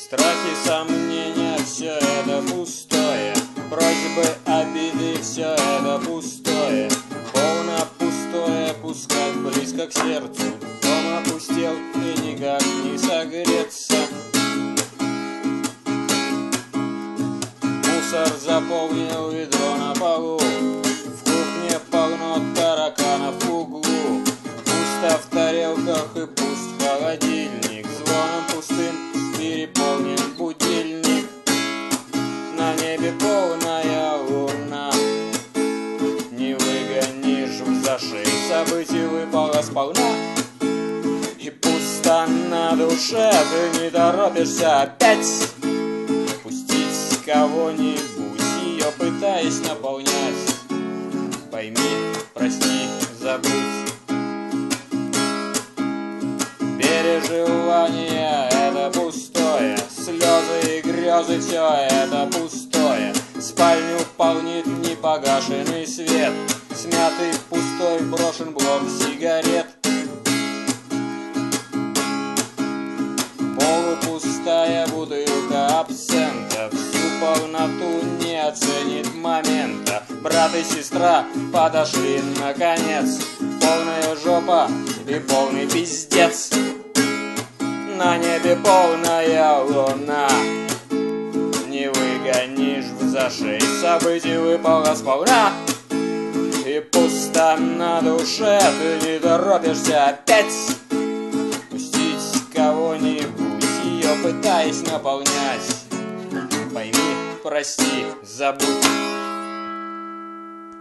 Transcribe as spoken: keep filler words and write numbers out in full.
Страхи, сомнения, все это пустое. Просьбы, обиды, все это пустое. Полно пустое, пускать близко к сердцу. Дом опустел и никак не согреться. Мусор заполнил ведро на полу. В кухне полно тараканов в углу. Пусто в тарелках и пуст холодильник. Звоном пустым переполнен будильник. На небе полная луна. Не выгонишь в зашей. Событий выпало сполна. И пусто на душе. Ты не торопишься опять пустить кого-нибудь, ее пытаясь наполнять. Пойми, прости, забудь. Переживания — это пустое. Слезы и грезы — все это пустое. Спальню полнит непогашенный свет. Смятый, пустой, брошен блок сигарет. Полупустая бутылка абсента. Всю полноту не оценит момента. Брат и сестра подошли наконец. Полная жопа и полный пиздец. На небе полная луна. Не выгонишь в зашей. Событий выпало сполна. И пусто на душе. Ты не торопишься опять пустить кого-нибудь, ее пытаясь наполнять. Пойми, прости, забудь.